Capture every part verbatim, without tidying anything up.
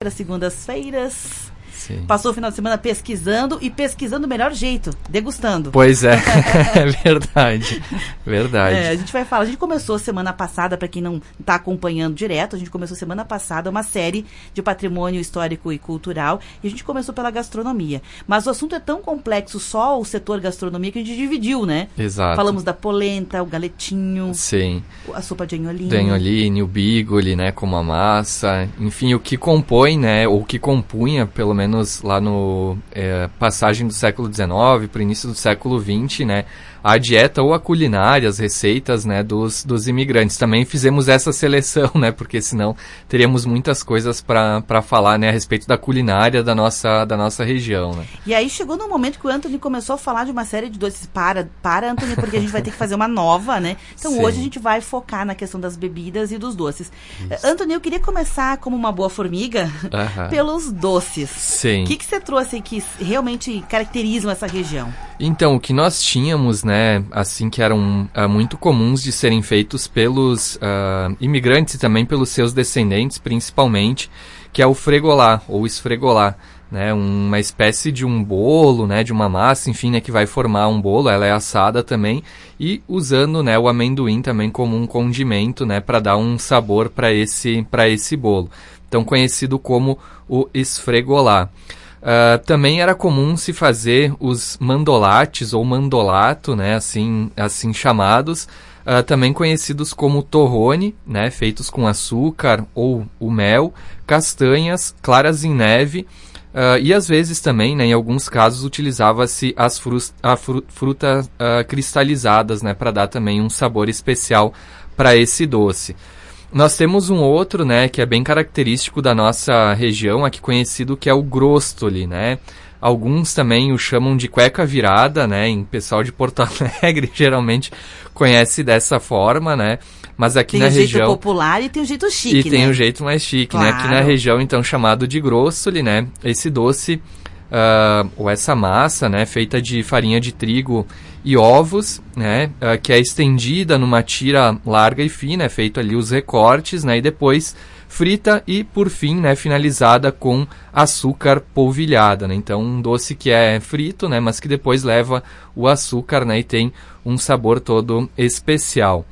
Pelas segundas-feiras. Sim. Passou o final de semana pesquisando e pesquisando o melhor jeito, degustando. Pois é, é verdade, verdade. É, a gente vai falar, a gente começou semana passada, para quem não está acompanhando direto, a gente começou semana passada uma série de patrimônio histórico e cultural, e a gente começou pela gastronomia. Mas o assunto é tão complexo, só o setor gastronomia, que a gente dividiu, né? Exato. Falamos da polenta, o galetinho, Sim. a sopa de agnoline. De agnoline, o bigoli, né, como a massa, enfim, o que compõe, né, ou o que compunha, pelo menos lá no é, passagem do século dezenove para o início do século vinte, né, a dieta ou a culinária, as receitas, né, dos, dos imigrantes. Também fizemos essa seleção, né, porque senão teríamos muitas coisas para falar, né, a respeito da culinária da nossa, da nossa região, né. E aí chegou no momento que o Anthony começou a falar de uma série de doces. Para, para Anthony, porque a gente vai ter que fazer uma nova, né. Então Sim. hoje a gente vai focar na questão das bebidas e dos doces. Isso. Anthony, eu queria começar como uma boa formiga Uh-huh. pelos doces. Sim. O que, que você trouxe aí que realmente caracterizam essa região? Então, o que nós tínhamos, né, assim, que eram uh, muito comuns de serem feitos pelos uh, imigrantes e também pelos seus descendentes, principalmente, que é o fregolá, ou esfregolá, né, uma espécie de um bolo, né, de uma massa, enfim, né, que vai formar um bolo, ela é assada também, e usando, né, o amendoim também como um condimento, né, para dar um sabor para esse, para esse bolo. Então, conhecido como o esfregolá. Uh, também era comum se fazer os mandolates ou mandolato, né, assim, assim chamados, uh, também conhecidos como torrone, né, feitos com açúcar ou o mel, castanhas, claras em neve, uh, e às vezes também, né, em alguns casos, utilizava-se as frus- a fru- frutas uh, cristalizadas, né, para dar também um sabor especial para esse doce. Nós temos um outro, né, que é bem característico da nossa região, aqui conhecido, que é o grostoli, né. Alguns também o chamam de cueca virada, né, em pessoal de Porto Alegre geralmente conhece dessa forma, né. Mas aqui tem na região... Tem o jeito popular e tem o jeito chique, E né? tem o jeito mais chique, claro. né. Aqui na região, então, chamado de grostoli, né. Esse doce, uh, ou essa massa, né, feita de farinha de trigo e ovos, né, uh, que é estendida numa tira larga e fina, é feito ali os recortes, né, e depois frita e, por fim, né, finalizada com açúcar polvilhada, né, então um doce que é frito, né, mas que depois leva o açúcar, né, e tem um sabor todo especial.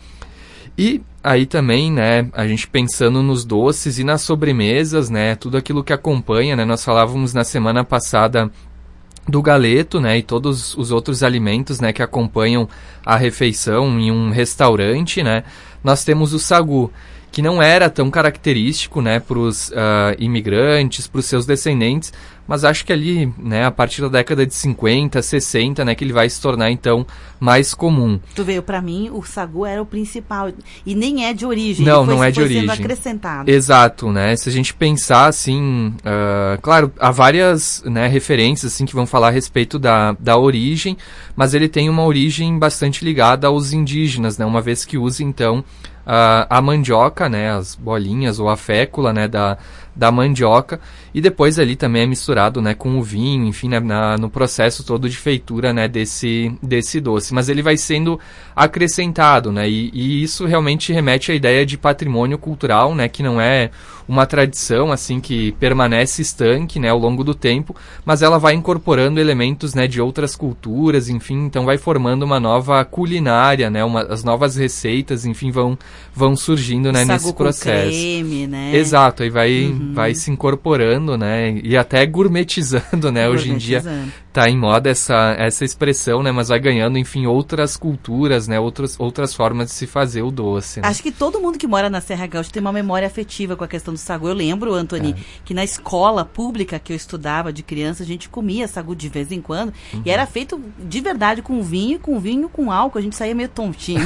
E aí também, né, a gente pensando nos doces e nas sobremesas, né, tudo aquilo que acompanha, né, nós falávamos na semana passada do galeto, né, e todos os outros alimentos, né, que acompanham a refeição em um restaurante, né, nós temos o sagu, que não era tão característico, né, para os uh, imigrantes, para os seus descendentes, mas acho que ali, né, a partir da década de cinquenta, sessenta, né, que ele vai se tornar, então, mais comum. Tu veio, para mim, o sagu era o principal, e nem é de origem. Não, ele foi, não é de foi origem. sendo acrescentado. Exato, né, se a gente pensar, assim, uh, claro, há várias, né, referências, assim, que vão falar a respeito da, da origem, mas ele tem uma origem bastante ligada aos indígenas, né, uma vez que usa, então, Uh, a mandioca, né, as bolinhas ou a fécula, né, da, da mandioca, e depois ali também é misturado, né, com o vinho, enfim, né, na, no processo todo de feitura, né, desse, desse doce, mas ele vai sendo acrescentado, né, e, e isso realmente remete à ideia de patrimônio cultural, né, que não é uma tradição, assim, que permanece estanque, né, ao longo do tempo, mas ela vai incorporando elementos, né, de outras culturas, enfim, então vai formando uma nova culinária, né, uma, as novas receitas, enfim, vão vão surgindo, né, nesse processo. Com creme, né? Exato, aí vai, uhum. vai se incorporando, né, e até gourmetizando, né, hoje em dia tá em moda essa, essa expressão, né, mas vai ganhando, enfim, outras culturas, né, outras, outras formas de se fazer o doce. Né? Acho que todo mundo que mora na Serra Gaúcha tem uma memória afetiva com a questão do sagu. Eu lembro, Anthony, é. que na escola pública que eu estudava de criança, a gente comia sagu de vez em quando, uhum. e era feito de verdade com vinho, com vinho, com álcool, a gente saía meio tontinho.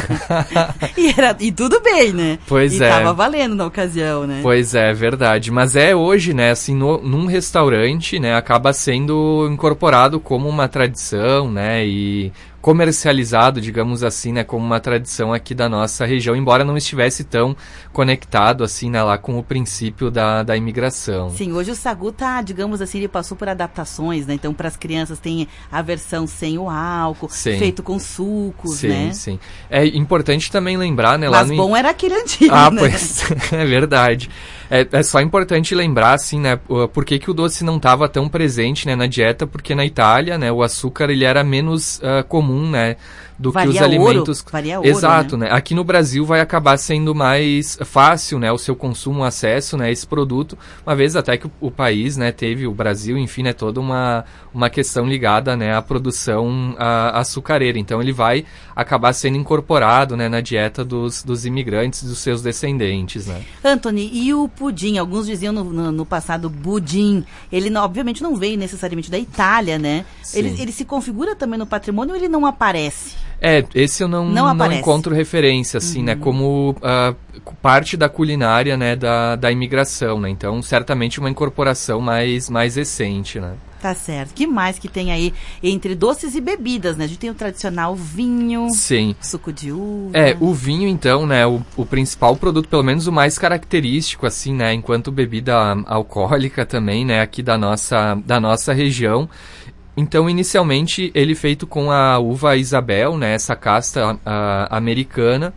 e, era, e tudo bem, né? Pois e é. tava valendo na ocasião, né? Pois é, verdade. Mas é hoje, né, assim, no, num restaurante, né, acaba sendo incorporado como uma tradição, né, e comercializado, digamos assim, né, como uma tradição aqui da nossa região, embora não estivesse tão conectado, assim, né, lá com o princípio da, da imigração. Sim, hoje o sagu tá, digamos assim, ele passou por adaptações, né, então para as crianças tem a versão sem o álcool, sim. feito com sucos, sim, né? Sim, sim. É importante também lembrar, né, Mas lá no... bom era aquele antigo, Ah, né? pois, é verdade. É, é só importante lembrar, assim, né, por que, que o doce não estava tão presente, né, na dieta, porque na Itália, né, o açúcar, ele era menos uh, comum, né, do varia que os alimentos... Ouro, varia ouro, Exato, né? né? Aqui no Brasil vai acabar sendo mais fácil, né, o seu consumo, o acesso, né, a esse produto, uma vez até que o, o país, né, teve, o Brasil, enfim, né, toda uma, uma questão ligada, né, à produção a, açucareira. Então ele vai acabar sendo incorporado, né, na dieta dos, dos imigrantes e dos seus descendentes, né? Anthony, e o pudim? Alguns diziam no, no, no passado budim. Ele, não, obviamente, não veio necessariamente da Itália, né? Ele, ele se configura também no patrimônio ou ele não aparece? É, esse eu não, não, não encontro referência, assim, uhum. né? Como uh, parte da culinária, né, da, da imigração, né? Então, certamente uma incorporação mais, mais recente, né? Tá certo. Que mais que tem aí entre doces e bebidas, né? A gente tem o tradicional vinho, Sim. suco de uva. É, o vinho, então, né, o, o principal produto, pelo menos o mais característico, assim, né, enquanto bebida alcoólica também, né, aqui da nossa, da nossa região. Então, inicialmente, ele feito com a uva Isabel, né, essa casta a, americana,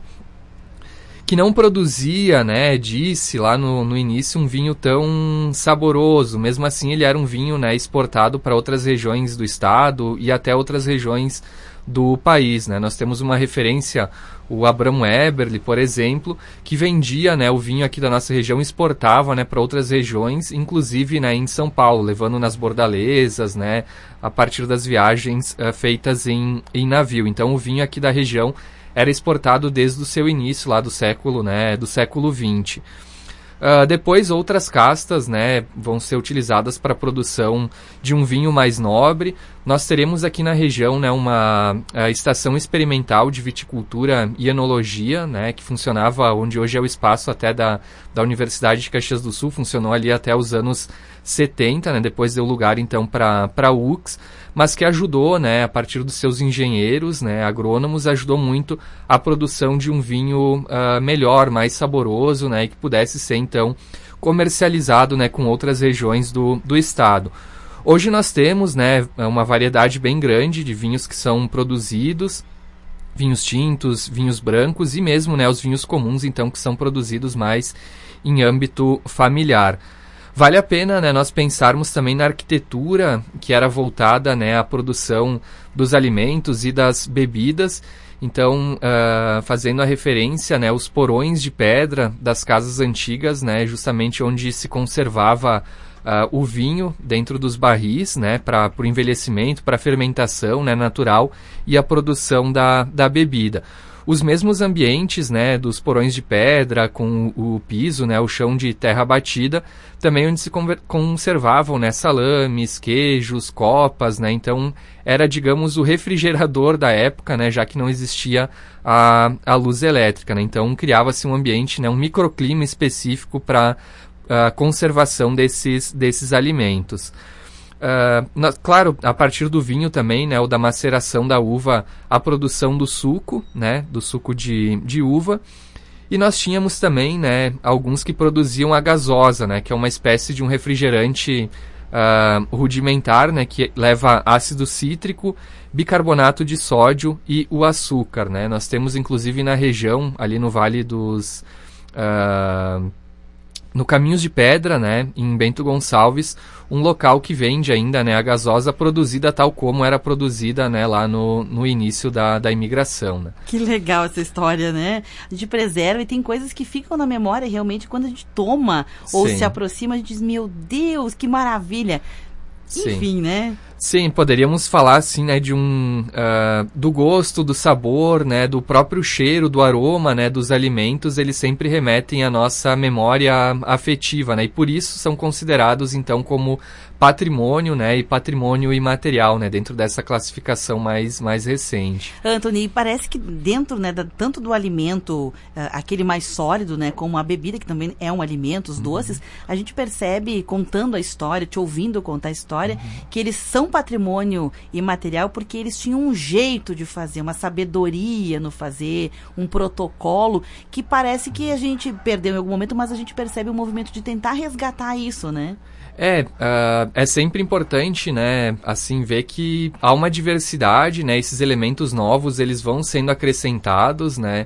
que não produzia, né, disse lá no, no início, um vinho tão saboroso. Mesmo assim, ele era um vinho, né, exportado para outras regiões do estado e até outras regiões do país, né. Nós temos uma referência, o Abramo Eberle, por exemplo, que vendia, né, o vinho aqui da nossa região, exportava, né, para outras regiões, inclusive, né, em São Paulo, levando nas bordalesas, né, a partir das viagens uh, feitas em, em navio. Então, o vinho aqui da região era exportado desde o seu início, lá do século, né, do século vinte. Uh, depois, outras castas, né, vão ser utilizadas para a produção de um vinho mais nobre. Nós teremos aqui na região, né, uma uh, estação experimental de viticultura e enologia, né, que funcionava onde hoje é o espaço até da, da Universidade de Caxias do Sul, funcionou ali até os anos setenta, né, depois deu lugar então para a U C S, mas que ajudou, né, a partir dos seus engenheiros, né, agrônomos, ajudou muito a produção de um vinho uh, melhor, mais saboroso, né, e que pudesse ser então comercializado, né, com outras regiões do, do estado. Hoje nós temos, né, uma variedade bem grande de vinhos que são produzidos, vinhos tintos, vinhos brancos e mesmo, né, os vinhos comuns, então, que são produzidos mais em âmbito familiar. Vale a pena, né, nós pensarmos também na arquitetura que era voltada, né, à produção dos alimentos e das bebidas. Então, uh, fazendo a referência, né, os porões de pedra das casas antigas, né, justamente onde se conservava uh, o vinho dentro dos barris, né, para o envelhecimento, para a fermentação, né, natural e a produção da, da bebida. Os mesmos ambientes, né, dos porões de pedra, com o, o piso, né, o chão de terra batida, também onde se conver- conservavam, né, salames, queijos, copas, né, então era, digamos, o refrigerador da época, né, já que não existia a, a luz elétrica, né, então criava-se um ambiente, né, um microclima específico para a conservação desses, desses alimentos. Uh, na, claro, a partir do vinho também, né, ou da maceração da uva, a produção do suco, né, do suco de, de uva. E nós tínhamos também, né, alguns que produziam a gasosa, né, que é uma espécie de um refrigerante uh, rudimentar, né, que leva ácido cítrico, bicarbonato de sódio e o açúcar, né. Nós temos inclusive na região, ali no Vale dos... Uh, no Caminhos de Pedra, né, em Bento Gonçalves, um local que vende ainda, né, a gasosa produzida tal como era produzida, né, lá no, no início da, da imigração, né. Que legal essa história, né? A gente preserva e tem coisas que ficam na memória realmente quando a gente toma ou Sim. se aproxima, a gente diz, meu Deus, que maravilha. Sim. Enfim, né? Sim, poderíamos falar assim, né, de um uh, do gosto, do sabor, né, do próprio cheiro, do aroma, né, dos alimentos, eles sempre remetem à nossa memória afetiva, né, e por isso são considerados então como patrimônio, né, e patrimônio imaterial, né, dentro dessa classificação mais, mais recente. Anthony, parece que dentro, né, da, tanto do alimento, uh, aquele mais sólido, né, como a bebida, que também é um alimento, os uhum. doces, a gente percebe, contando a história, te ouvindo contar a história, uhum. que eles são patrimônio imaterial porque eles tinham um jeito de fazer, uma sabedoria no fazer, um protocolo, que parece que a gente perdeu em algum momento, mas a gente percebe o movimento de tentar resgatar isso, né? É, uh, é sempre importante, né, assim, ver que há uma diversidade, né, esses elementos novos, eles vão sendo acrescentados, né,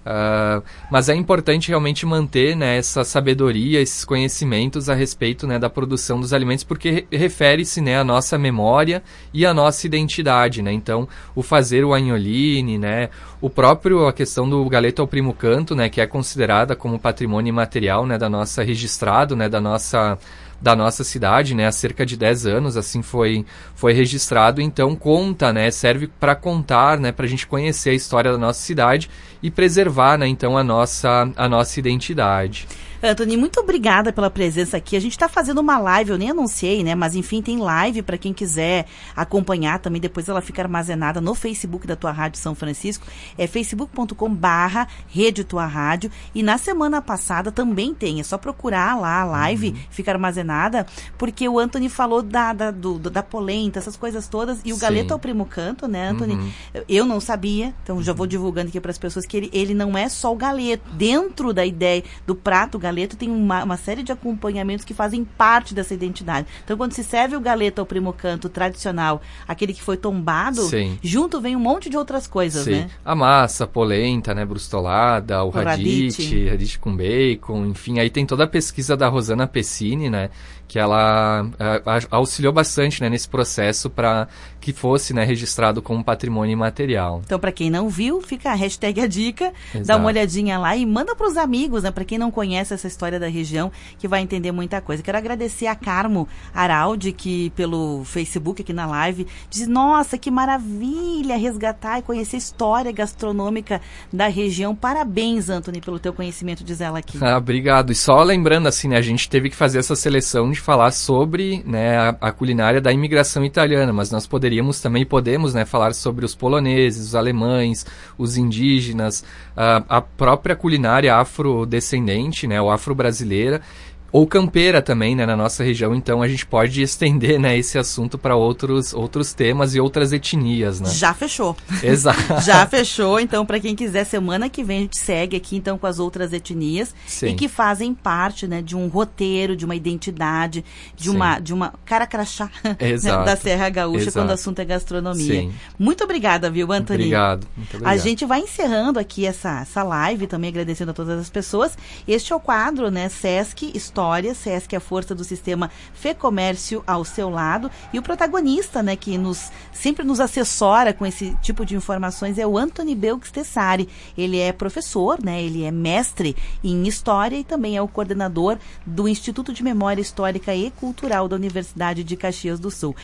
Uh, mas é importante realmente manter, né, essa sabedoria, esses conhecimentos a respeito, né, da produção dos alimentos, porque re- refere-se, né, à nossa memória e à nossa identidade, né? Então, o fazer o agnoline, né, o próprio, a questão do galeto ao primo canto, né, que é considerada como patrimônio imaterial, né, da nossa, registrado, né, da nossa... da nossa cidade, né, há cerca de dez anos, assim foi, foi registrado, então conta, né, serve para contar, né, para a gente conhecer a história da nossa cidade e preservar, né, então a nossa, a nossa identidade. Antony, muito obrigada pela presença aqui. A gente está fazendo uma live, eu nem anunciei, né? Mas enfim, tem live para quem quiser acompanhar também. Depois ela fica armazenada no Facebook da Tua Rádio São Francisco. É facebook ponto com barra Rede Tua Rádio. E na semana passada também tem. É só procurar lá a live, uhum. fica armazenada, porque o Antony falou da, da, do, da polenta, essas coisas todas. E o Sim. galeto ao primo canto, né, Antony? Uhum. Eu não sabia, então já vou divulgando aqui para as pessoas que ele, ele não é só o galeto. Dentro da ideia do prato galeto tem uma, uma série de acompanhamentos que fazem parte dessa identidade. Então, quando se serve o galeto ao primo canto tradicional, aquele que foi tombado, Sim. junto vem um monte de outras coisas, Sim. né? A massa, a polenta, né, brustolada, o, o radite, radite com bacon, enfim. Aí tem toda a pesquisa da Rosana Pessini, né, que ela a, a, auxiliou bastante, né, nesse processo para que fosse, né, registrado como patrimônio imaterial. Então, para quem não viu, fica a hashtag a dica, Exato. Dá uma olhadinha lá e manda para os amigos, né, para quem não conhece essa história da região, que vai entender muita coisa. Quero agradecer a Carmo Araldi, que pelo Facebook, aqui na live, diz, nossa, que maravilha resgatar e conhecer a história gastronômica da região. Parabéns, Antony, pelo teu conhecimento, diz ela aqui. Ah, obrigado. E só lembrando, assim, né, a gente teve que fazer essa seleção de falar sobre, né, a, a culinária da imigração italiana, mas nós poderíamos também, podemos, né, falar sobre os poloneses, os alemães, os indígenas, a, a própria culinária afrodescendente, né, ou afro-brasileira, ou campeira também, né, na nossa região. Então a gente pode estender, né, esse assunto para outros, outros temas e outras etnias, né? Já fechou. Exato. Já fechou. Então, para quem quiser, semana que vem a gente segue aqui então com as outras etnias Sim. e que fazem parte, né, de um roteiro, de uma identidade, de uma, de uma cara crachá Exato. da Serra Gaúcha, Exato. quando o assunto é gastronomia. Sim. Muito obrigada, viu, Antony? Obrigado. Muito obrigado. A gente vai encerrando aqui essa, essa live, também agradecendo a todas as pessoas. Este é o quadro, né, Sesc História. Sesc é a força do sistema Fê Comércio ao seu lado. E o protagonista, né, que nos, sempre nos assessora com esse tipo de informações é o Antony Belks Tessari. Ele é professor, né, ele é mestre em História e também é o coordenador do Instituto de Memória Histórica e Cultural da Universidade de Caxias do Sul.